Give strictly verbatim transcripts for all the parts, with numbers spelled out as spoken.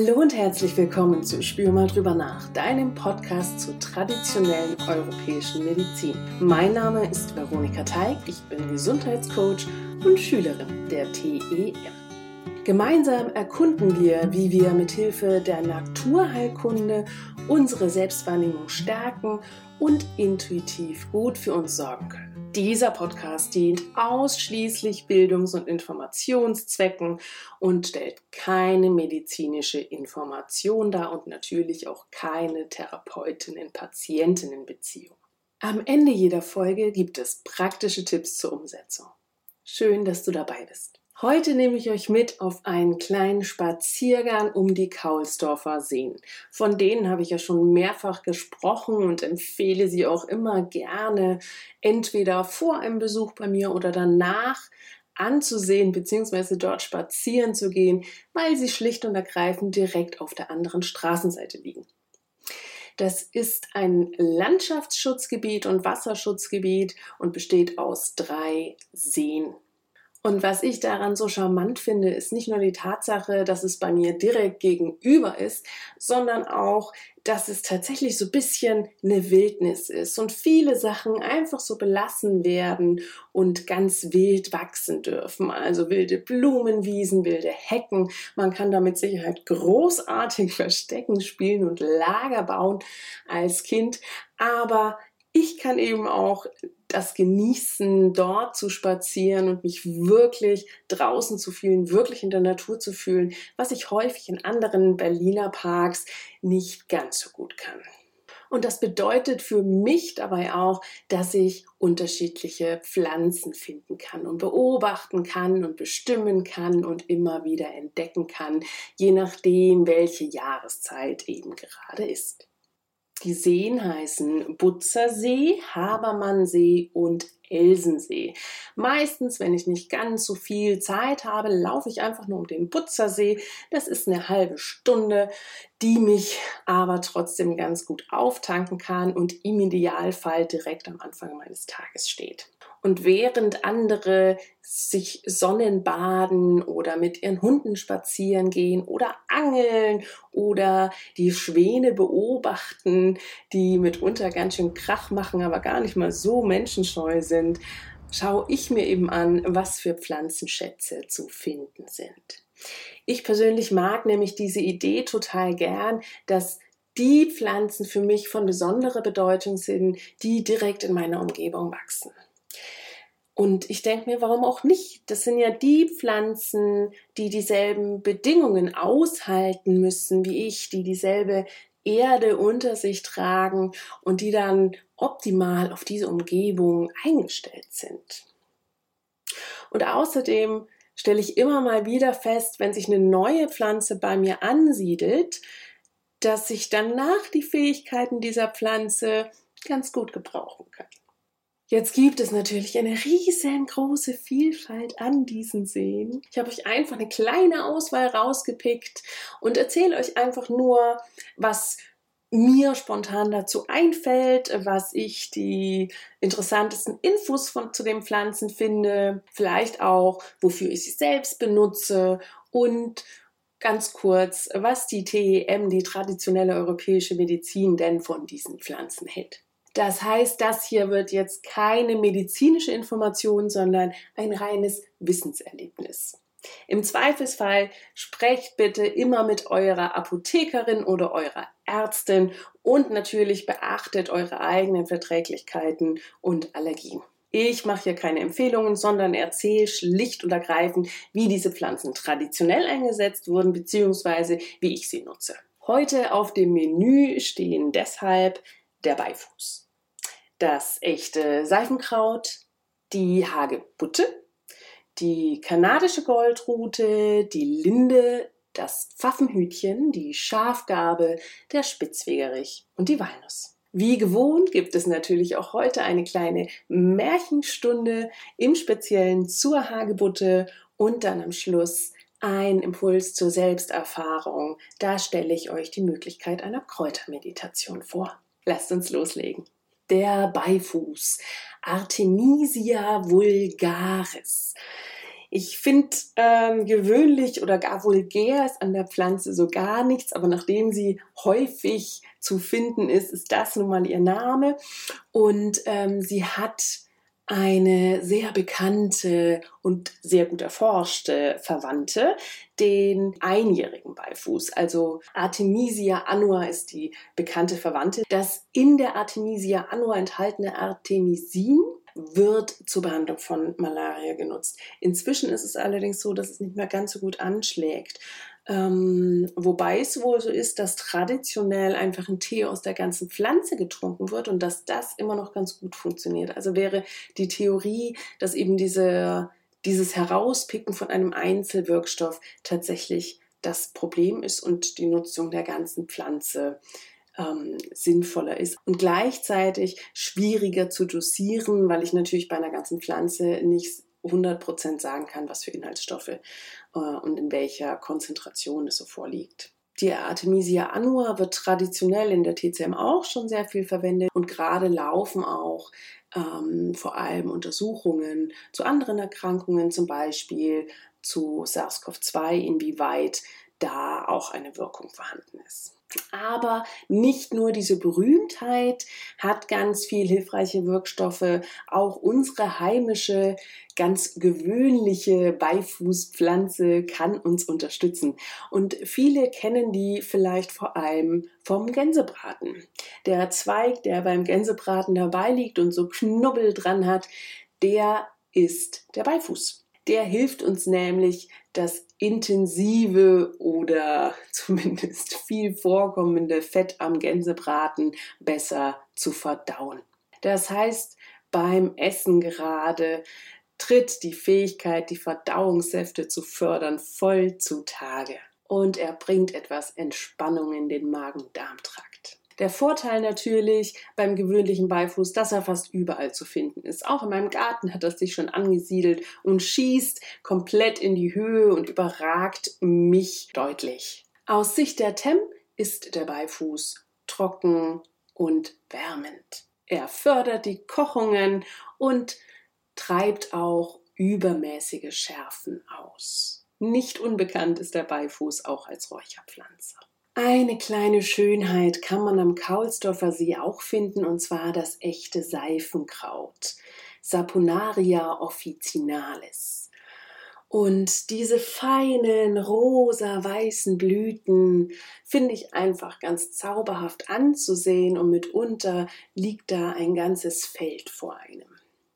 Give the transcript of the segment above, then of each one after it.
Hallo und herzlich willkommen zu Spür mal drüber nach, deinem Podcast zur traditionellen europäischen Medizin. Mein Name ist Veronika Teig, ich bin Gesundheitscoach und Schülerin der T E M. Gemeinsam erkunden wir, wie wir mithilfe der Naturheilkunde unsere Selbstwahrnehmung stärken und intuitiv gut für uns sorgen können. Dieser Podcast dient ausschließlich Bildungs- und Informationszwecken und stellt keine medizinische Information dar und natürlich auch keine Therapeutinnen-Patientinnen-Beziehung. Am Ende jeder Folge gibt es praktische Tipps zur Umsetzung. Schön, dass du dabei bist. Heute nehme ich euch mit auf einen kleinen Spaziergang um die Kaulsdorfer Seen. Von denen habe ich ja schon mehrfach gesprochen und empfehle sie auch immer gerne, entweder vor einem Besuch bei mir oder danach anzusehen bzw. dort spazieren zu gehen, weil sie schlicht und ergreifend direkt auf der anderen Straßenseite liegen. Das ist ein Landschaftsschutzgebiet und Wasserschutzgebiet und besteht aus drei Seen. Und was ich daran so charmant finde, ist nicht nur die Tatsache, dass es bei mir direkt gegenüber ist, sondern auch, dass es tatsächlich so ein bisschen eine Wildnis ist und viele Sachen einfach so belassen werden und ganz wild wachsen dürfen. Also wilde Blumenwiesen, wilde Hecken. Man kann da mit Sicherheit großartig Verstecken spielen und Lager bauen als Kind, aber ich kann eben auch das genießen, dort zu spazieren und mich wirklich draußen zu fühlen, wirklich in der Natur zu fühlen, was ich häufig in anderen Berliner Parks nicht ganz so gut kann. Und das bedeutet für mich dabei auch, dass ich unterschiedliche Pflanzen finden kann und beobachten kann und bestimmen kann und immer wieder entdecken kann, je nachdem, welche Jahreszeit eben gerade ist. Die Seen heißen Butzersee, Habermannsee und Elsensee. Meistens, wenn ich nicht ganz so viel Zeit habe, laufe ich einfach nur um den Butzersee. Das ist eine halbe Stunde, die mich aber trotzdem ganz gut auftanken kann und im Idealfall direkt am Anfang meines Tages steht. Und während andere sich Sonnenbaden oder mit ihren Hunden spazieren gehen oder angeln oder die Schwäne beobachten, die mitunter ganz schön Krach machen, aber gar nicht mal so menschenscheu sind, schaue ich mir eben an, was für Pflanzenschätze zu finden sind. Ich persönlich mag nämlich diese Idee total gern, dass die Pflanzen für mich von besonderer Bedeutung sind, die direkt in meiner Umgebung wachsen. Und ich denke mir, warum auch nicht? Das sind ja die Pflanzen, die dieselben Bedingungen aushalten müssen wie ich, die dieselbe Erde unter sich tragen und die dann optimal auf diese Umgebung eingestellt sind. Und außerdem stelle ich immer mal wieder fest, wenn sich eine neue Pflanze bei mir ansiedelt, dass ich danach die Fähigkeiten dieser Pflanze ganz gut gebrauchen kann. Jetzt gibt es natürlich eine riesengroße Vielfalt an diesen Seen. Ich habe euch einfach eine kleine Auswahl rausgepickt und erzähle euch einfach nur, was mir spontan dazu einfällt, was ich die interessantesten Infos von, zu den Pflanzen finde, vielleicht auch, wofür ich sie selbst benutze und ganz kurz, was die T E M, die traditionelle europäische Medizin, denn von diesen Pflanzen hält. Das heißt, das hier wird jetzt keine medizinische Information, sondern ein reines Wissenserlebnis. Im Zweifelsfall sprecht bitte immer mit eurer Apothekerin oder eurer Ärztin und natürlich beachtet eure eigenen Verträglichkeiten und Allergien. Ich mache hier keine Empfehlungen, sondern erzähle schlicht und ergreifend, wie diese Pflanzen traditionell eingesetzt wurden bzw. wie ich sie nutze. Heute auf dem Menü stehen deshalb der Beifuß, das echte Seifenkraut, die Hagebutte, die kanadische Goldrute, die Linde, das Pfaffenhütchen, die Schafgarbe, der Spitzwegerich und die Walnuss. Wie gewohnt gibt es natürlich auch heute eine kleine Märchenstunde im Speziellen zur Hagebutte und dann am Schluss ein Impuls zur Selbsterfahrung. Da stelle ich euch die Möglichkeit einer Kräutermeditation vor. Lasst uns loslegen. Der Beifuß, Artemisia vulgaris. Ich finde ähm, gewöhnlich oder gar vulgär ist an der Pflanze so gar nichts, aber nachdem sie häufig zu finden ist, ist das nun mal ihr Name. Und ähm, sie hat eine sehr bekannte und sehr gut erforschte Verwandte, den einjährigen Beifuß. Also Artemisia annua ist die bekannte Verwandte. Das in der Artemisia annua enthaltene Artemisin wird zur Behandlung von Malaria genutzt. Inzwischen ist es allerdings so, dass es nicht mehr ganz so gut anschlägt. Ähm, wobei es wohl so ist, dass traditionell einfach ein Tee aus der ganzen Pflanze getrunken wird und dass das immer noch ganz gut funktioniert. Also wäre die Theorie, dass eben diese, dieses Herauspicken von einem Einzelwirkstoff tatsächlich das Problem ist und die Nutzung der ganzen Pflanze ähm, sinnvoller ist und gleichzeitig schwieriger zu dosieren, weil ich natürlich bei einer ganzen Pflanze nicht hundert Prozent sagen kann, was für Inhaltsstoffe äh, und in welcher Konzentration es so vorliegt. Die Artemisia annua wird traditionell in der T C M auch schon sehr viel verwendet und gerade laufen auch ähm, vor allem Untersuchungen zu anderen Erkrankungen, zum Beispiel zu SARS-C o V zwei, inwieweit da auch eine Wirkung vorhanden ist. Aber nicht nur diese Berühmtheit hat ganz viel hilfreiche Wirkstoffe, auch unsere heimische, ganz gewöhnliche Beifußpflanze kann uns unterstützen. Und viele kennen die vielleicht vor allem vom Gänsebraten. Der Zweig, der beim Gänsebraten dabei liegt und so Knubbel dran hat, der ist der Beifuß. Der hilft uns nämlich, das intensive oder zumindest viel vorkommende Fett am Gänsebraten besser zu verdauen. Das heißt, beim Essen gerade tritt die Fähigkeit, die Verdauungssäfte zu fördern, voll zutage. Und er bringt etwas Entspannung in den Magen-Darm-Trakt. Der Vorteil natürlich beim gewöhnlichen Beifuß, dass er fast überall zu finden ist. Auch in meinem Garten hat er sich schon angesiedelt und schießt komplett in die Höhe und überragt mich deutlich. Aus Sicht der T E M ist der Beifuß trocken und wärmend. Er fördert die Kochungen und treibt auch übermäßige Schärfen aus. Nicht unbekannt ist der Beifuß auch als Räucherpflanze. Eine kleine Schönheit kann man am Kaulsdorfer See auch finden, und zwar das echte Seifenkraut, Saponaria officinalis. Und diese feinen, rosa-weißen Blüten finde ich einfach ganz zauberhaft anzusehen und mitunter liegt da ein ganzes Feld vor einem.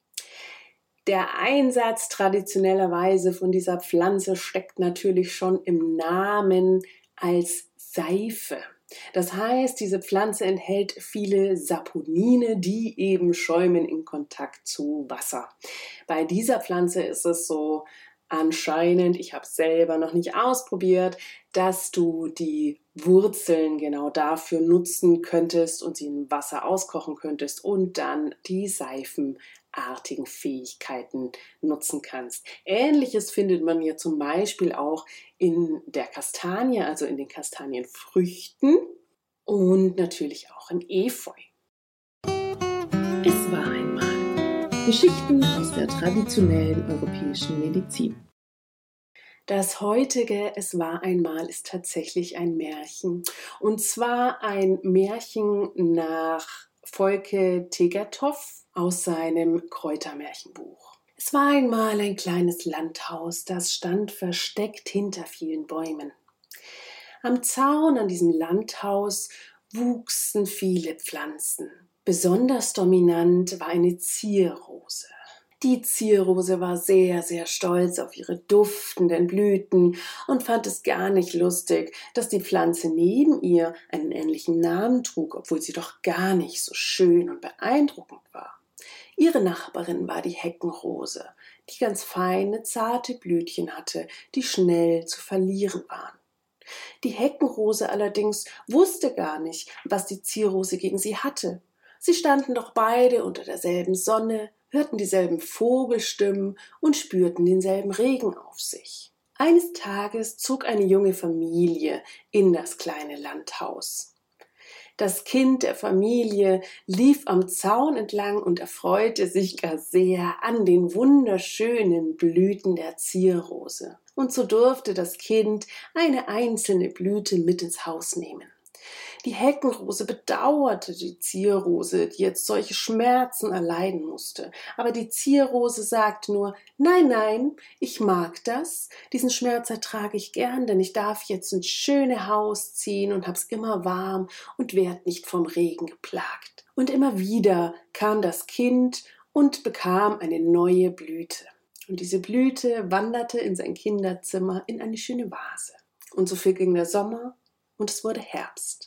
Der Einsatz traditionellerweise von dieser Pflanze steckt natürlich schon im Namen als Seife. Das heißt, diese Pflanze enthält viele Saponine, die eben schäumen in Kontakt zu Wasser. Bei dieser Pflanze ist es so anscheinend, ich habe es selber noch nicht ausprobiert, dass du die Wurzeln genau dafür nutzen könntest und sie in Wasser auskochen könntest und dann die seifenartigen Fähigkeiten nutzen kannst. Ähnliches findet man ja zum Beispiel auch in der Kastanie, also in den Kastanienfrüchten und natürlich auch im Efeu. Es war einmal Geschichten aus der traditionellen europäischen Medizin. Das heutige Es war einmal ist tatsächlich ein Märchen. Und zwar ein Märchen nach Volke Tegethoff aus seinem Kräutermärchenbuch. Es war einmal ein kleines Landhaus, das stand versteckt hinter vielen Bäumen. Am Zaun an diesem Landhaus wuchsen viele Pflanzen. Besonders dominant war eine Zierrose. Die Zierrose war sehr, sehr stolz auf ihre duftenden Blüten und fand es gar nicht lustig, dass die Pflanze neben ihr einen ähnlichen Namen trug, obwohl sie doch gar nicht so schön und beeindruckend war. Ihre Nachbarin war die Heckenrose, die ganz feine, zarte Blütchen hatte, die schnell zu verlieren waren. Die Heckenrose allerdings wusste gar nicht, was die Zierrose gegen sie hatte. Sie standen doch beide unter derselben Sonne, hörten dieselben Vogelstimmen und spürten denselben Regen auf sich. Eines Tages zog eine junge Familie in das kleine Landhaus. Das Kind der Familie lief am Zaun entlang und erfreute sich gar sehr an den wunderschönen Blüten der Zierrose. Und so durfte das Kind eine einzelne Blüte mit ins Haus nehmen. Die Heckenrose bedauerte die Zierrose, die jetzt solche Schmerzen erleiden musste. Aber die Zierrose sagte nur, nein, nein, ich mag das. Diesen Schmerz ertrage ich gern, denn ich darf jetzt ins schöne Haus ziehen und hab's immer warm und werd nicht vom Regen geplagt. Und immer wieder kam das Kind und bekam eine neue Blüte. Und diese Blüte wanderte in sein Kinderzimmer in eine schöne Vase. Und so verging der Sommer und es wurde Herbst.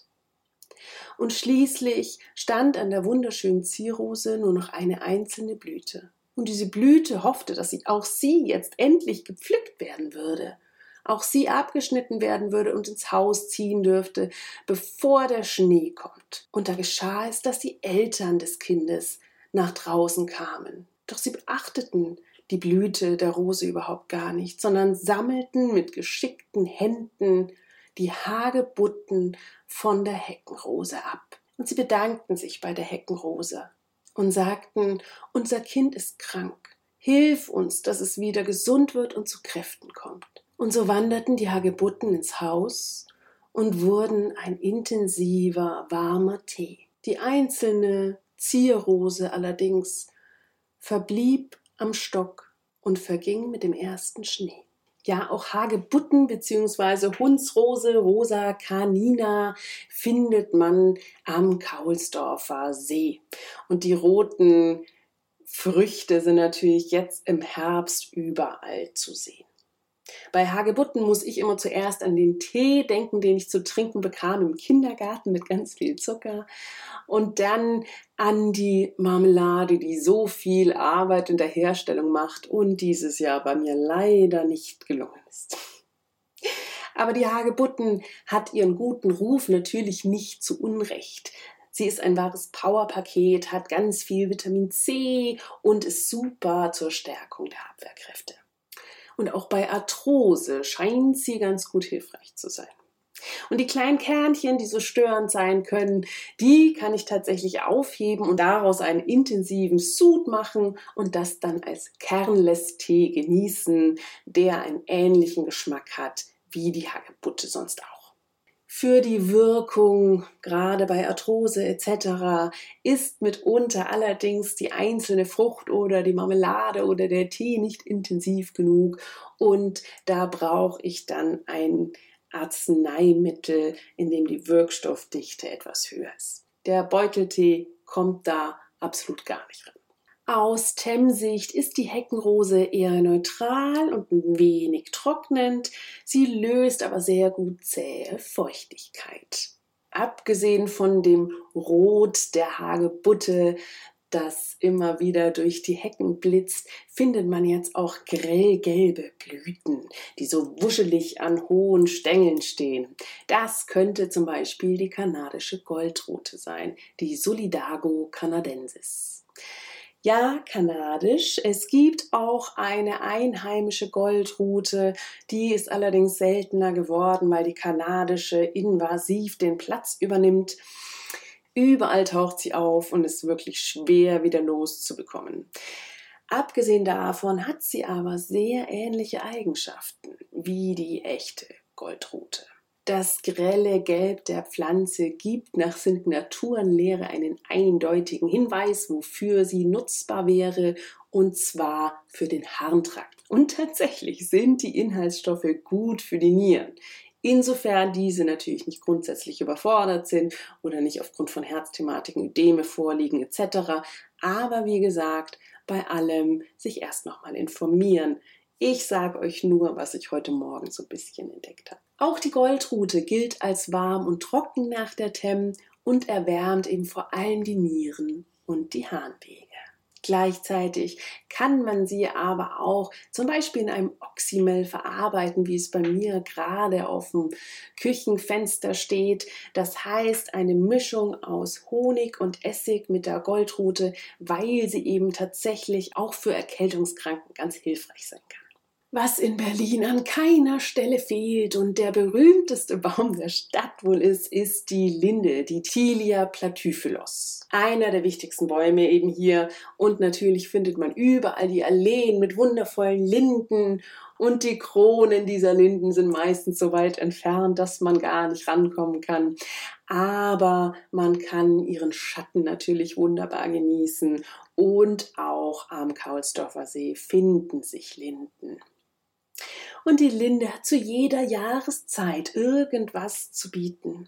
Und schließlich stand an der wunderschönen Zierrose nur noch eine einzelne Blüte. Und diese Blüte hoffte, dass sie, auch sie jetzt endlich gepflückt werden würde. Auch sie abgeschnitten werden würde und ins Haus ziehen dürfte, bevor der Schnee kommt. Und da geschah es, dass die Eltern des Kindes nach draußen kamen. Doch sie beachteten die Blüte der Rose überhaupt gar nicht, sondern sammelten mit geschickten Händen die Hagebutten von der Heckenrose ab. Und sie bedankten sich bei der Heckenrose und sagten, unser Kind ist krank. Hilf uns, dass es wieder gesund wird und zu Kräften kommt. Und so wanderten die Hagebutten ins Haus und wurden ein intensiver, warmer Tee. Die einzelne Zierrose allerdings verblieb am Stock und verging mit dem ersten Schnee. Ja, auch Hagebutten bzw. Hundsrose, Rosa canina findet man am Kaulsdorfer See. Und die roten Früchte sind natürlich jetzt im Herbst überall zu sehen. Bei Hagebutten muss ich immer zuerst an den Tee denken, den ich zu trinken bekam im Kindergarten mit ganz viel Zucker. Und dann an die Marmelade, die so viel Arbeit in der Herstellung macht und dieses Jahr bei mir leider nicht gelungen ist. Aber die Hagebutten hat ihren guten Ruf natürlich nicht zu Unrecht. Sie ist ein wahres Powerpaket, hat ganz viel Vitamin C und ist super zur Stärkung der Abwehrkräfte. Und auch bei Arthrose scheint sie ganz gut hilfreich zu sein. Und die kleinen Kernchen, die so störend sein können, die kann ich tatsächlich aufheben und daraus einen intensiven Sud machen und das dann als Kernless-Tee genießen, der einen ähnlichen Geschmack hat wie die Hagebutte sonst auch. Für die Wirkung, gerade bei Arthrose et cetera, ist mitunter allerdings die einzelne Frucht oder die Marmelade oder der Tee nicht intensiv genug und da brauche ich dann ein Arzneimittel, in dem die Wirkstoffdichte etwas höher ist. Der Beuteltee kommt da absolut gar nicht ran. Aus Themsicht ist die Heckenrose eher neutral und ein wenig trocknend. Sie löst aber sehr gut zähe Feuchtigkeit. Abgesehen von dem Rot der Hagebutte, das immer wieder durch die Hecken blitzt, findet man jetzt auch grellgelbe Blüten, die so wuschelig an hohen Stängeln stehen. Das könnte zum Beispiel die kanadische Goldrute sein, die Solidago canadensis. Ja, kanadisch. Es gibt auch eine einheimische Goldrute, die ist allerdings seltener geworden, weil die kanadische invasiv den Platz übernimmt. Überall taucht sie auf und ist wirklich schwer wieder loszubekommen. Abgesehen davon hat sie aber sehr ähnliche Eigenschaften wie die echte Goldrute. Das grelle Gelb der Pflanze gibt nach Signaturenlehre einen eindeutigen Hinweis, wofür sie nutzbar wäre, und zwar für den Harntrakt. Und tatsächlich sind die Inhaltsstoffe gut für die Nieren. Insofern diese natürlich nicht grundsätzlich überfordert sind oder nicht aufgrund von Herzthematiken, Ödeme vorliegen et cetera. Aber wie gesagt, bei allem sich erst nochmal informieren. Ich sage euch nur, was ich heute Morgen so ein bisschen entdeckt habe. Auch die Goldrute gilt als warm und trocken nach der Themm und erwärmt eben vor allem die Nieren und die Harnwege. Gleichzeitig kann man sie aber auch zum Beispiel in einem Oxymel verarbeiten, wie es bei mir gerade auf dem Küchenfenster steht. Das heißt eine Mischung aus Honig und Essig mit der Goldrute, weil sie eben tatsächlich auch für Erkältungskranken ganz hilfreich sein kann. Was in Berlin an keiner Stelle fehlt und der berühmteste Baum der Stadt wohl ist, ist die Linde, die Tilia platyphylos. Einer der wichtigsten Bäume eben hier, und natürlich findet man überall die Alleen mit wundervollen Linden, und die Kronen dieser Linden sind meistens so weit entfernt, dass man gar nicht rankommen kann. Aber man kann ihren Schatten natürlich wunderbar genießen, und auch am Kaulsdorfer See finden sich Linden. Und die Linde hat zu jeder Jahreszeit irgendwas zu bieten.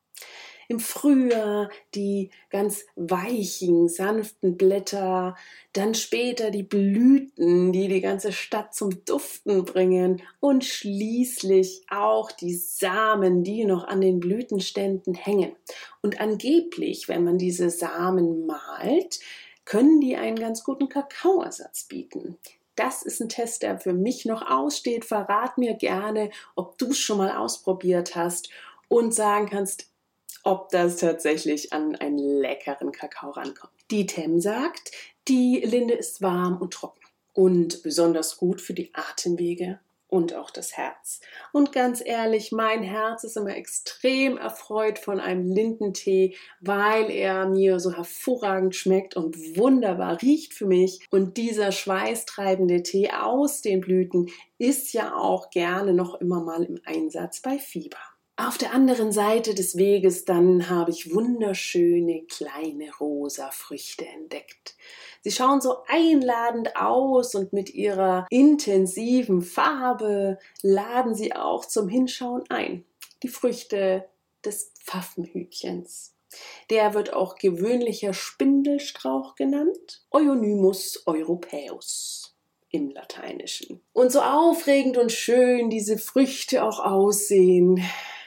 Im Frühjahr die ganz weichen, sanften Blätter, dann später die Blüten, die die ganze Stadt zum Duften bringen, und schließlich auch die Samen, die noch an den Blütenständen hängen. Und angeblich, wenn man diese Samen mahlt, können die einen ganz guten Kakaoersatz bieten. Das ist ein Test, der für mich noch aussteht. Verrat mir gerne, ob du es schon mal ausprobiert hast und sagen kannst, ob das tatsächlich an einen leckeren Kakao rankommt. Die Tem sagt, die Linde ist warm und trocken und besonders gut für die Atemwege und auch das Herz. Und ganz ehrlich, mein Herz ist immer extrem erfreut von einem Lindentee, weil er mir so hervorragend schmeckt und wunderbar riecht für mich. Und dieser schweißtreibende Tee aus den Blüten ist ja auch gerne noch immer mal im Einsatz bei Fieber. Auf der anderen Seite des Weges dann habe ich wunderschöne kleine rosa Früchte entdeckt. Sie schauen so einladend aus und mit ihrer intensiven Farbe laden sie auch zum Hinschauen ein. Die Früchte des Pfaffenhütchens. Der wird auch gewöhnlicher Spindelstrauch genannt, Euonymus europaeus im Lateinischen. Und so aufregend und schön diese Früchte auch aussehen,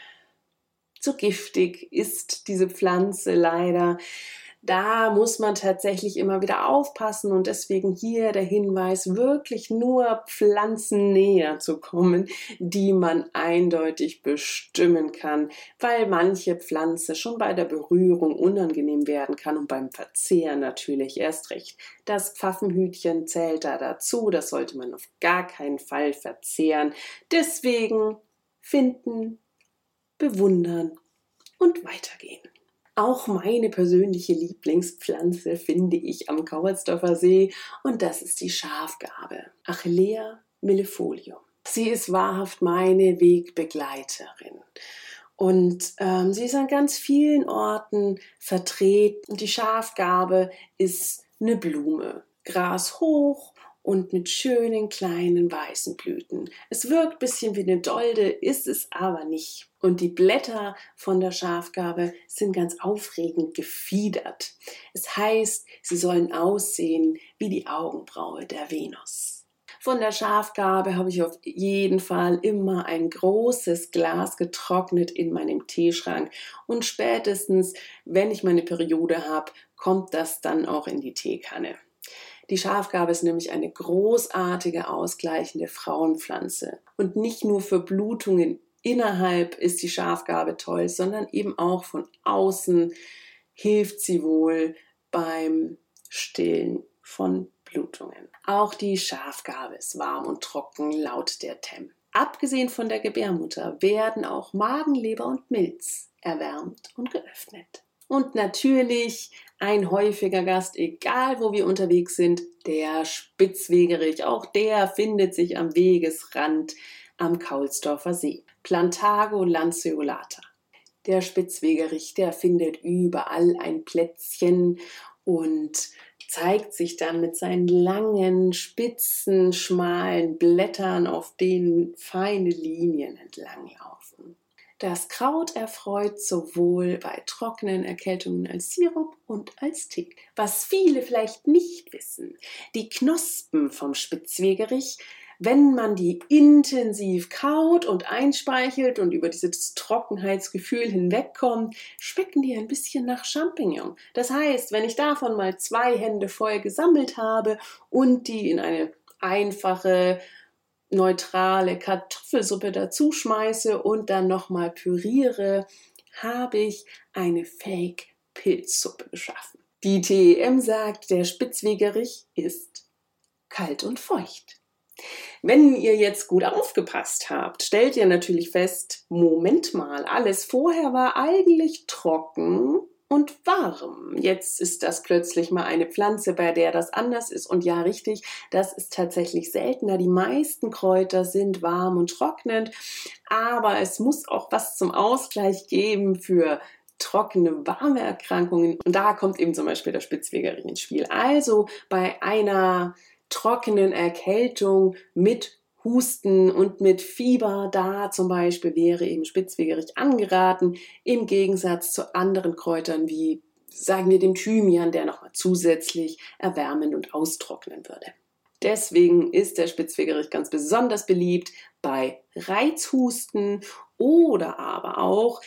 so giftig ist diese Pflanze leider. Da muss man tatsächlich immer wieder aufpassen, und deswegen hier der Hinweis, wirklich nur Pflanzen näher zu kommen, die man eindeutig bestimmen kann, weil manche Pflanze schon bei der Berührung unangenehm werden kann und beim Verzehr natürlich erst recht. Das Pfaffenhütchen zählt da dazu, das sollte man auf gar keinen Fall verzehren. Deswegen finden, bewundern und weitergehen. Auch meine persönliche Lieblingspflanze finde ich am Kaulsdorfer See, und das ist die Schafgarbe, Achillea millefolium. Sie ist wahrhaft meine Wegbegleiterin. Und ähm, sie ist an ganz vielen Orten vertreten. Und die Schafgarbe ist eine Blume, grashoch und mit schönen kleinen weißen Blüten. Es wirkt ein bisschen wie eine Dolde, ist es aber nicht. Und die Blätter von der Schafgarbe sind ganz aufregend gefiedert. Es heißt, sie sollen aussehen wie die Augenbraue der Venus. Von der Schafgarbe habe ich auf jeden Fall immer ein großes Glas getrocknet in meinem Teeschrank. Und spätestens, wenn ich meine Periode habe, kommt das dann auch in die Teekanne. Die Schafgarbe ist nämlich eine großartige, ausgleichende Frauenpflanze. Und nicht nur für Blutungen innerhalb ist die Schafgarbe toll, sondern eben auch von außen hilft sie wohl beim Stillen von Blutungen. Auch die Schafgarbe ist warm und trocken laut der Tem. Abgesehen von der Gebärmutter werden auch Magen, Leber und Milz erwärmt und geöffnet. Und natürlich ein häufiger Gast, egal wo wir unterwegs sind, der Spitzwegerich. Auch der findet sich am Wegesrand am Kaulsdorfer See. Plantago lanceolata. Der Spitzwegerich, der findet überall ein Plätzchen und zeigt sich dann mit seinen langen, spitzen, schmalen Blättern, auf denen feine Linien entlanglaufen. Das Kraut erfreut sowohl bei trockenen Erkältungen als Sirup und als Tee. Was viele vielleicht nicht wissen, die Knospen vom Spitzwegerich, wenn man die intensiv kaut und einspeichelt und über dieses Trockenheitsgefühl hinwegkommt, schmecken die ein bisschen nach Champignon. Das heißt, wenn ich davon mal zwei Hände voll gesammelt habe und die in eine einfache, neutrale Kartoffelsuppe dazu schmeiße und dann nochmal püriere, habe ich eine Fake-Pilzsuppe geschaffen. Die T E M sagt, der Spitzwegerich ist kalt und feucht. Wenn ihr jetzt gut aufgepasst habt, stellt ihr natürlich fest, Moment mal, alles vorher war eigentlich trocken und warm. Jetzt ist das plötzlich mal eine Pflanze, bei der das anders ist. Und ja, richtig, das ist tatsächlich seltener. Die meisten Kräuter sind warm und trocknend, aber es muss auch was zum Ausgleich geben für trockene, warme Erkrankungen. Und da kommt eben zum Beispiel der Spitzwegerich ins Spiel. Also bei einer trockenen Erkältung mit Husten und mit Fieber, da zum Beispiel wäre eben Spitzwegerich angeraten, im Gegensatz zu anderen Kräutern wie, sagen wir, dem Thymian, der nochmal zusätzlich erwärmen und austrocknen würde. Deswegen ist der Spitzwegerich ganz besonders beliebt bei Reizhusten oder aber auch,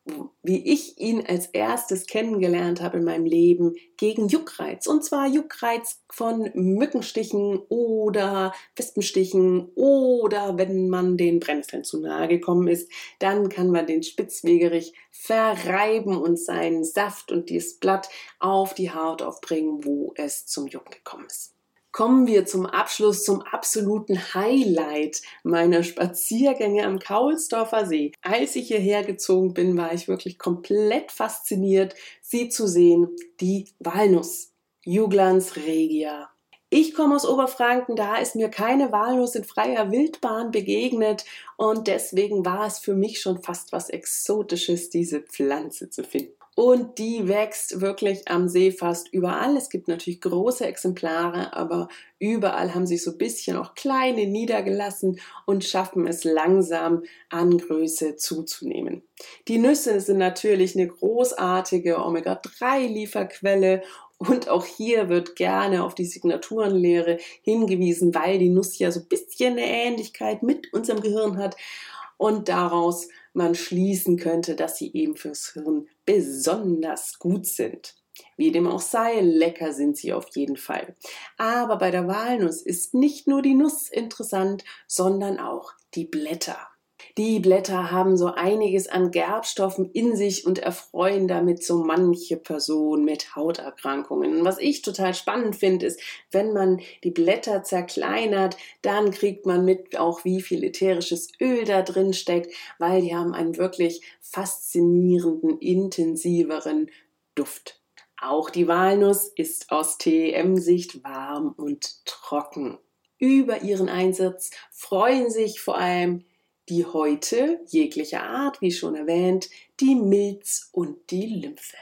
wie ich ihn als erstes kennengelernt habe in meinem Leben, gegen Juckreiz. Und zwar Juckreiz von Mückenstichen oder Wespenstichen oder wenn man den Brennnesseln zu nahe gekommen ist, dann kann man den Spitzwegerich verreiben und seinen Saft und dieses Blatt auf die Haut aufbringen, wo es zum Jucken gekommen ist. Kommen wir zum Abschluss zum absoluten Highlight meiner Spaziergänge am Kaulsdorfer See. Als ich hierher gezogen bin, war ich wirklich komplett fasziniert, sie zu sehen, die Walnuss, Juglans regia. Ich komme aus Oberfranken, da ist mir keine Walnuss in freier Wildbahn begegnet und deswegen war es für mich schon fast was Exotisches, diese Pflanze zu finden. Und die wächst wirklich am See fast überall. Es gibt natürlich große Exemplare, aber überall haben sich so ein bisschen auch kleine niedergelassen und schaffen es langsam an Größe zuzunehmen. Die Nüsse sind natürlich eine großartige Omega drei Lieferquelle. Und auch hier wird gerne auf die Signaturenlehre hingewiesen, weil die Nuss ja so ein bisschen eine Ähnlichkeit mit unserem Gehirn hat und daraus man schließen könnte, dass sie eben fürs Hirn besonders gut sind. Wie dem auch sei, lecker sind sie auf jeden Fall. Aber bei der Walnuss ist nicht nur die Nuss interessant, sondern auch die Blätter. Die Blätter haben so einiges an Gerbstoffen in sich und erfreuen damit so manche Person mit Hauterkrankungen. Was ich total spannend finde, ist, wenn man die Blätter zerkleinert, dann kriegt man mit auch, wie viel ätherisches Öl da drin steckt, weil die haben einen wirklich faszinierenden, intensiveren Duft. Auch die Walnuss ist aus T E M-Sicht warm und trocken. Über ihren Einsatz freuen sich vor allem die Häute jeglicher Art, wie schon erwähnt, die Milz und die Lymphe.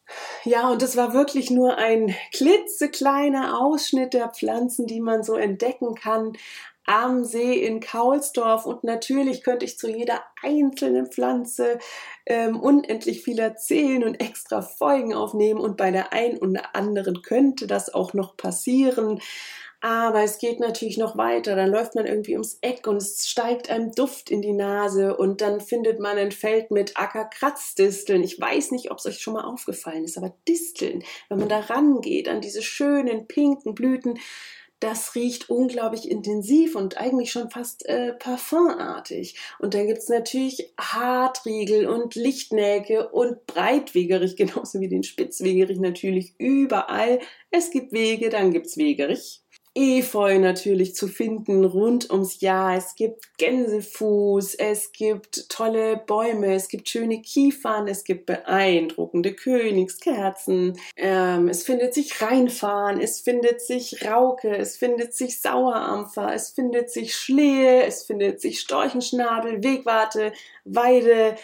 Ja, und das war wirklich nur ein klitzekleiner Ausschnitt der Pflanzen, die man so entdecken kann am See in Kaulsdorf. Und natürlich könnte ich zu jeder einzelnen Pflanze ähm, unendlich viel erzählen und extra Folgen aufnehmen. Und bei der einen oder anderen könnte das auch noch passieren. Aber es geht natürlich noch weiter. Dann läuft man irgendwie ums Eck und es steigt einem Duft in die Nase und dann findet man ein Feld mit Ackerkratzdisteln. Ich weiß nicht, ob es euch schon mal aufgefallen ist, aber Disteln, wenn man da rangeht an diese schönen pinken Blüten, das riecht unglaublich intensiv und eigentlich schon fast äh, parfumartig. Und dann gibt es natürlich Hartriegel und Lichtnäke und Breitwegerich, genauso wie den Spitzwegerich natürlich überall. Es gibt Wege, dann gibt es Wegerich. Efeu natürlich zu finden rund ums Jahr. Es gibt Gänsefuß, es gibt tolle Bäume, es gibt schöne Kiefern, es gibt beeindruckende Königskerzen. Ähm, es findet sich Rheinfarn, es findet sich Rauke, es findet sich Sauerampfer, es findet sich Schlehe, es findet sich Storchenschnabel, Wegwarte, Weide.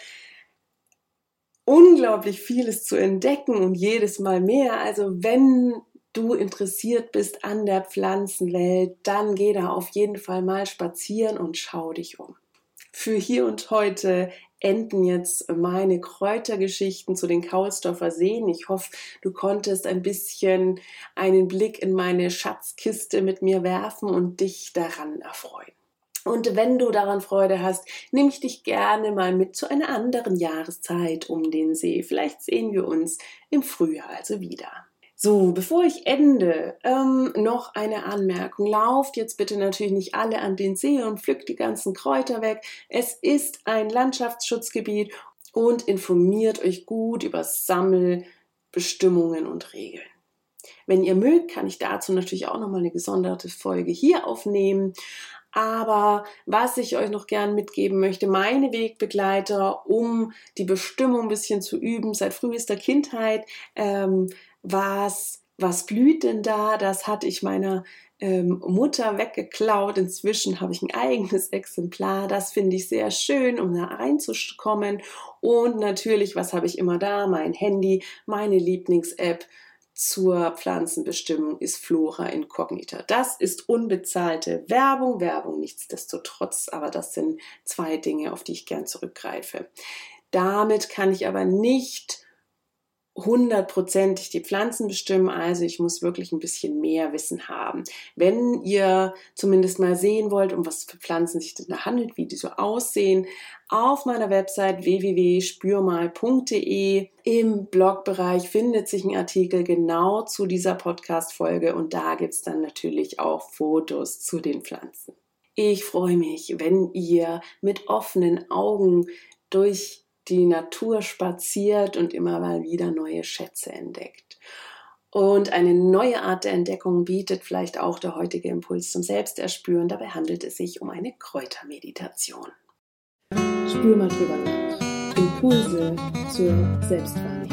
Unglaublich vieles zu entdecken und jedes Mal mehr. Also wenn du interessiert bist an der Pflanzenwelt, dann geh da auf jeden Fall mal spazieren und schau dich um. Für hier und heute enden jetzt meine Kräutergeschichten zu den Kaulsdorfer Seen. Ich hoffe, du konntest ein bisschen einen Blick in meine Schatzkiste mit mir werfen und dich daran erfreuen. Und wenn du daran Freude hast, nehme ich dich gerne mal mit zu einer anderen Jahreszeit um den See. Vielleicht sehen wir uns im Frühjahr also wieder. So, bevor ich ende, ähm, noch eine Anmerkung. Lauft jetzt bitte natürlich nicht alle an den See und pflückt die ganzen Kräuter weg. Es ist ein Landschaftsschutzgebiet und informiert euch gut über Sammelbestimmungen und Regeln. Wenn ihr mögt, kann ich dazu natürlich auch nochmal eine gesonderte Folge hier aufnehmen. Aber was ich euch noch gern mitgeben möchte, meine Wegbegleiter, um die Bestimmung ein bisschen zu üben, seit frühester Kindheit, ähm, was, was blüht denn da? Das hatte ich meiner ähm, Mutter weggeklaut. Inzwischen habe ich ein eigenes Exemplar. Das finde ich sehr schön, um da reinzukommen. Und natürlich, was habe ich immer da? Mein Handy, meine Lieblings-App zur Pflanzenbestimmung ist Flora Incognita. Das ist unbezahlte Werbung, Werbung nichtsdestotrotz, aber das sind zwei Dinge, auf die ich gern zurückgreife. Damit kann ich aber nicht hundertprozentig die Pflanzen bestimmen, also ich muss wirklich ein bisschen mehr Wissen haben. Wenn ihr zumindest mal sehen wollt, um was für Pflanzen sich denn da handelt, wie die so aussehen, auf meiner Website w w w punkt spürmal punkt d e im Blogbereich findet sich ein Artikel genau zu dieser Podcast-Folge und da gibt es dann natürlich auch Fotos zu den Pflanzen. Ich freue mich, wenn ihr mit offenen Augen durch die Natur spaziert und immer mal wieder neue Schätze entdeckt. Und eine neue Art der Entdeckung bietet vielleicht auch der heutige Impuls zum Selbsterspüren. Dabei handelt es sich um eine Kräutermeditation. Spür mal drüber nach. Impulse zur Selbstwahrnehmung.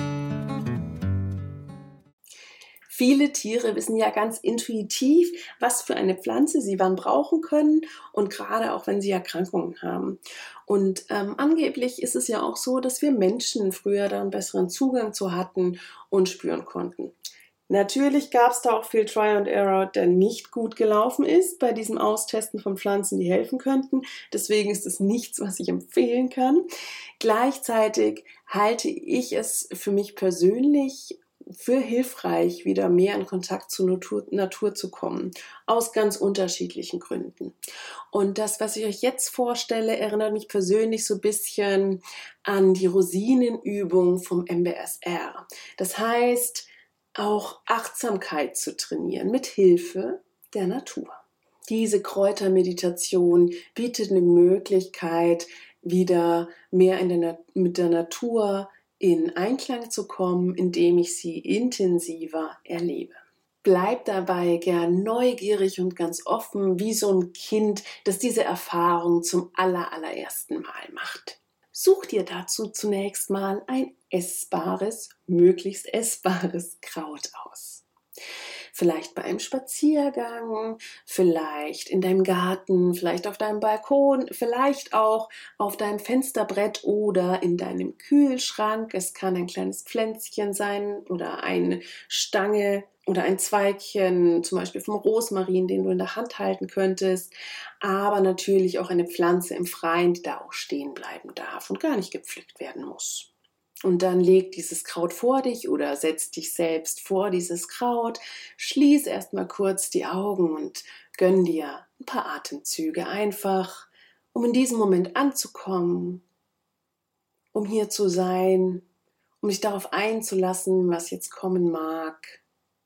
Viele Tiere wissen ja ganz intuitiv, was für eine Pflanze sie wann brauchen können und gerade auch, wenn sie Erkrankungen haben. Und ähm, angeblich ist es ja auch so, dass wir Menschen früher da einen besseren Zugang zu hatten und spüren konnten. Natürlich gab es da auch viel Try and Error, der nicht gut gelaufen ist bei diesem Austesten von Pflanzen, die helfen könnten. Deswegen ist es nichts, was ich empfehlen kann. Gleichzeitig halte ich es für mich persönlich für hilfreich, wieder mehr in Kontakt zur Natur, Natur zu kommen, aus ganz unterschiedlichen Gründen. Und das, was ich euch jetzt vorstelle, erinnert mich persönlich so ein bisschen an die Rosinenübung vom M B S R. Das heißt, auch Achtsamkeit zu trainieren mit Hilfe der Natur. Diese Kräutermeditation bietet eine Möglichkeit, wieder mehr in der, mit der Natur in Einklang zu kommen, indem ich sie intensiver erlebe. Bleib dabei gern neugierig und ganz offen, wie so ein Kind, das diese Erfahrung zum aller, allerersten Mal macht. Such dir dazu zunächst mal ein essbares, möglichst essbares Kraut aus. Vielleicht bei einem Spaziergang, vielleicht in deinem Garten, vielleicht auf deinem Balkon, vielleicht auch auf deinem Fensterbrett oder in deinem Kühlschrank. Es kann ein kleines Pflänzchen sein oder eine Stange oder ein Zweigchen, zum Beispiel vom Rosmarin, den du in der Hand halten könntest. Aber natürlich auch eine Pflanze im Freien, die da auch stehen bleiben darf und gar nicht gepflückt werden muss. Und dann leg dieses Kraut vor dich oder setz dich selbst vor dieses Kraut. Schließ erstmal kurz die Augen und gönn dir ein paar Atemzüge einfach, um in diesem Moment anzukommen, um hier zu sein, um dich darauf einzulassen, was jetzt kommen mag,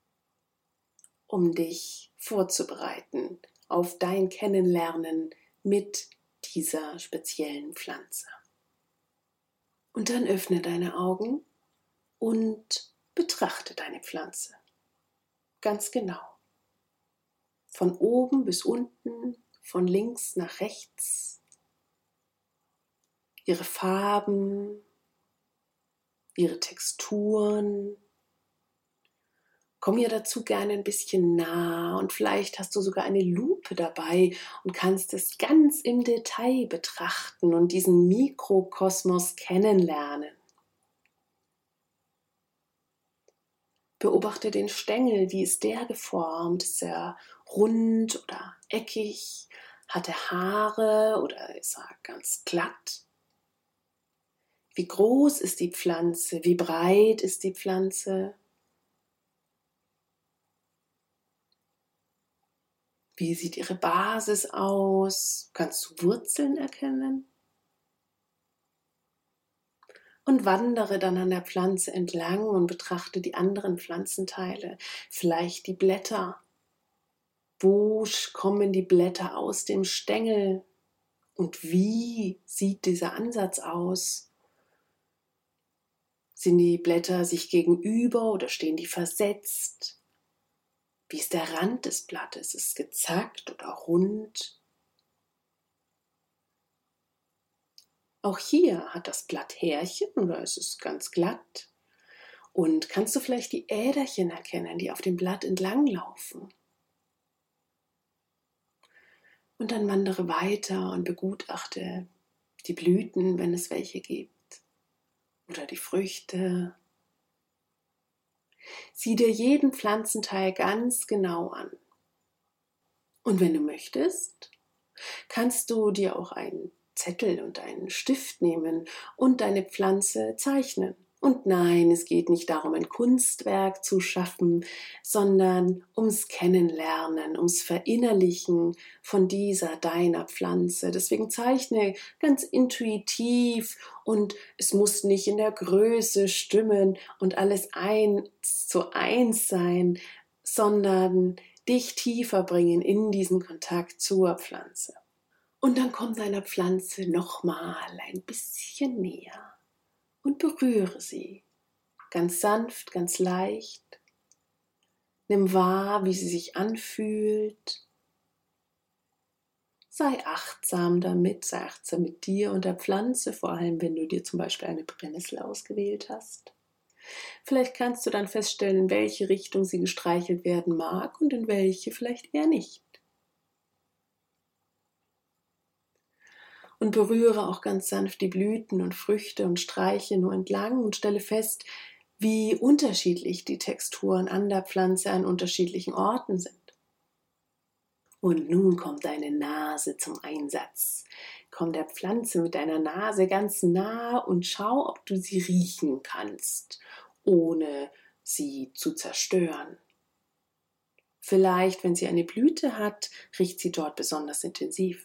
um dich vorzubereiten auf dein Kennenlernen mit dieser speziellen Pflanze. Und dann öffne deine Augen und betrachte deine Pflanze. Ganz genau. Von oben bis unten, von links nach rechts. Ihre Farben, ihre Texturen. Komm ihr dazu gerne ein bisschen nah und vielleicht hast du sogar eine Lupe dabei und kannst es ganz im Detail betrachten und diesen Mikrokosmos kennenlernen. Beobachte den Stängel, wie ist der geformt? Ist er rund oder eckig? Hat er Haare oder ist er ganz glatt? Wie groß ist die Pflanze? Wie breit ist die Pflanze? Wie sieht ihre Basis aus? Kannst du Wurzeln erkennen? Und wandere dann an der Pflanze entlang und betrachte die anderen Pflanzenteile, vielleicht die Blätter. Wo kommen die Blätter aus dem Stängel? Und wie sieht dieser Ansatz aus? Sind die Blätter sich gegenüber oder stehen die versetzt? Wie ist der Rand des Blattes? Ist es gezackt oder rund? Auch hier hat das Blatt Härchen oder ist es ganz glatt. Und kannst du vielleicht die Äderchen erkennen, die auf dem Blatt entlanglaufen? Und dann wandere weiter und begutachte die Blüten, wenn es welche gibt, oder die Früchte. Sieh dir jeden Pflanzenteil ganz genau an. Und wenn du möchtest, kannst du dir auch einen Zettel und einen Stift nehmen und deine Pflanze zeichnen. Und nein, es geht nicht darum, ein Kunstwerk zu schaffen, sondern ums Kennenlernen, ums Verinnerlichen von dieser, deiner Pflanze. Deswegen zeichne ganz intuitiv und es muss nicht in der Größe stimmen und alles eins zu eins sein, sondern dich tiefer bringen in diesen Kontakt zur Pflanze. Und dann komm deiner Pflanze nochmal ein bisschen näher und berühre sie. Ganz sanft, ganz leicht. Nimm wahr, wie sie sich anfühlt. Sei achtsam damit, sei achtsam mit dir und der Pflanze, vor allem wenn du dir zum Beispiel eine Brennnessel ausgewählt hast. Vielleicht kannst du dann feststellen, in welche Richtung sie gestreichelt werden mag und in welche vielleicht eher nicht. Und berühre auch ganz sanft die Blüten und Früchte und streiche nur entlang und stelle fest, wie unterschiedlich die Texturen an der Pflanze an unterschiedlichen Orten sind. Und nun kommt deine Nase zum Einsatz. Komm der Pflanze mit deiner Nase ganz nah und schau, ob du sie riechen kannst, ohne sie zu zerstören. Vielleicht, wenn sie eine Blüte hat, riecht sie dort besonders intensiv.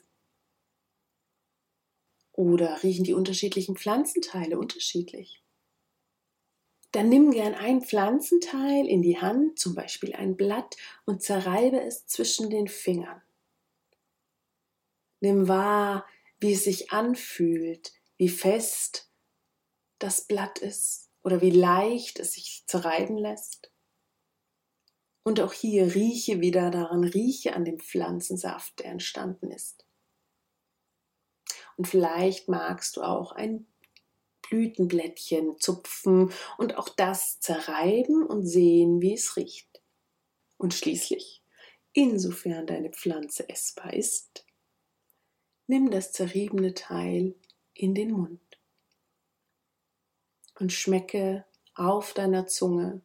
Oder riechen die unterschiedlichen Pflanzenteile unterschiedlich? Dann nimm gern ein Pflanzenteil in die Hand, zum Beispiel ein Blatt, und zerreibe es zwischen den Fingern. Nimm wahr, wie es sich anfühlt, wie fest das Blatt ist oder wie leicht es sich zerreiben lässt. Und auch hier rieche wieder daran, rieche an dem Pflanzensaft, der entstanden ist. Und vielleicht magst du auch ein Blütenblättchen zupfen und auch das zerreiben und sehen, wie es riecht. Und schließlich, insofern deine Pflanze essbar ist, nimm das zerriebene Teil in den Mund und schmecke auf deiner Zunge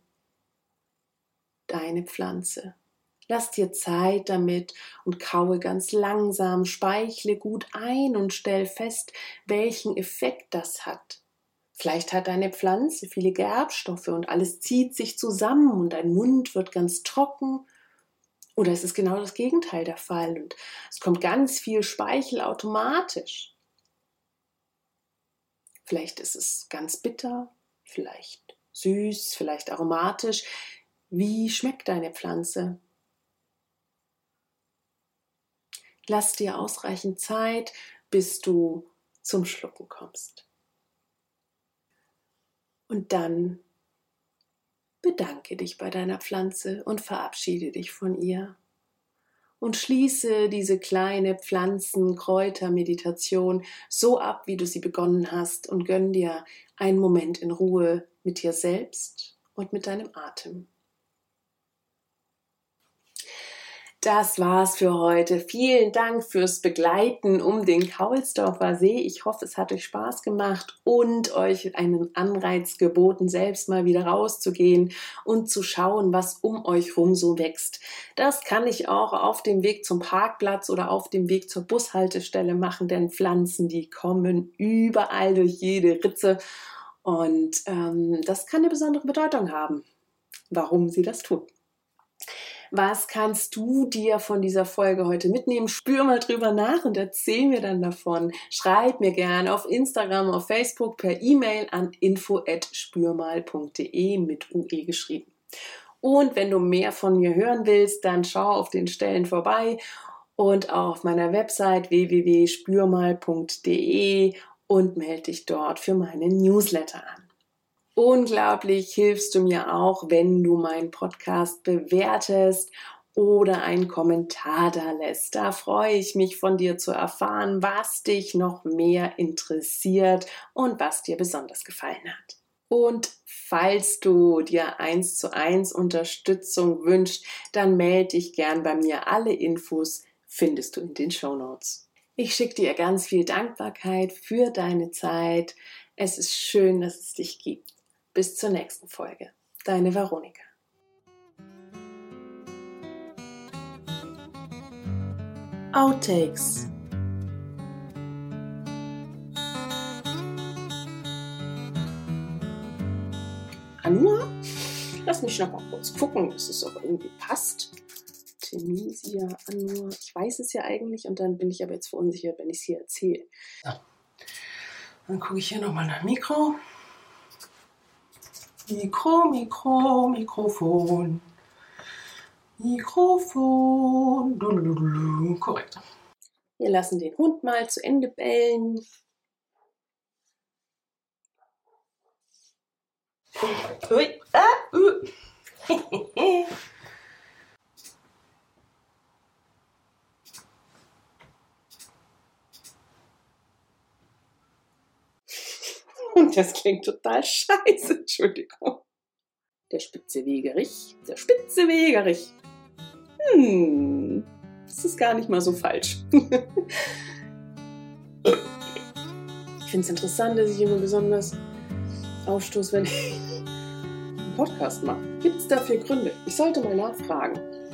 deine Pflanze. Lass dir Zeit damit und kaue ganz langsam, speichle gut ein und stell fest, welchen Effekt das hat. Vielleicht hat deine Pflanze viele Gerbstoffe und alles zieht sich zusammen und dein Mund wird ganz trocken. Oder es ist genau das Gegenteil der Fall und es kommt ganz viel Speichel automatisch. Vielleicht ist es ganz bitter, vielleicht süß, vielleicht aromatisch. Wie schmeckt deine Pflanze? Lass dir ausreichend Zeit, bis du zum Schlucken kommst. Und dann bedanke dich bei deiner Pflanze und verabschiede dich von ihr. Und schließe diese kleine Pflanzen-Kräuter-Meditation so ab, wie du sie begonnen hast, und gönn dir einen Moment in Ruhe mit dir selbst und mit deinem Atem. Das war's für heute. Vielen Dank fürs Begleiten um den Kaulsdorfer See. Ich hoffe, es hat euch Spaß gemacht und euch einen Anreiz geboten, selbst mal wieder rauszugehen und zu schauen, was um euch rum so wächst. Das kann ich auch auf dem Weg zum Parkplatz oder auf dem Weg zur Bushaltestelle machen, denn Pflanzen, die kommen überall durch jede Ritze und ähm, das kann eine besondere Bedeutung haben, warum sie das tun. Was kannst du dir von dieser Folge heute mitnehmen? Spür mal drüber nach und erzähl mir dann davon. Schreib mir gerne auf Instagram, auf Facebook, per E-Mail an info at spürmal punkt de mit U E geschrieben. Und wenn du mehr von mir hören willst, dann schau auf den Stellen vorbei und auch auf meiner Website w w w punkt spürmal punkt de und melde dich dort für meinen Newsletter an. Unglaublich hilfst du mir auch, wenn du meinen Podcast bewertest oder einen Kommentar da lässt. Da freue ich mich, von dir zu erfahren, was dich noch mehr interessiert und was dir besonders gefallen hat. Und falls du dir eins zu eins Unterstützung wünschst, dann melde dich gern bei mir. Alle Infos findest du in den Shownotes. Ich schicke dir ganz viel Dankbarkeit für deine Zeit. Es ist schön, dass es dich gibt. Bis zur nächsten Folge. Deine Veronika. Outtakes. Anua? Lass mich noch mal kurz gucken, dass es auch irgendwie passt. Tunisia, Anua. Ich weiß es ja eigentlich und dann bin ich aber jetzt verunsichert, wenn ich es hier erzähle. So. Dann gucke ich hier nochmal nach Mikro. Mikro, Mikro, Mikrofon. Mikrofon. Dudududulu. Korrekt. Wir lassen den Hund mal zu Ende bellen. Ui, ah, uh. Und das klingt total scheiße, Entschuldigung. Der spitze Wegerich, der spitze Wegerich. Hm, das ist gar nicht mal so falsch. Ich finde es interessant, dass ich immer besonders aufstoße, wenn ich einen Podcast mache. Gibt es dafür Gründe? Ich sollte mal nachfragen.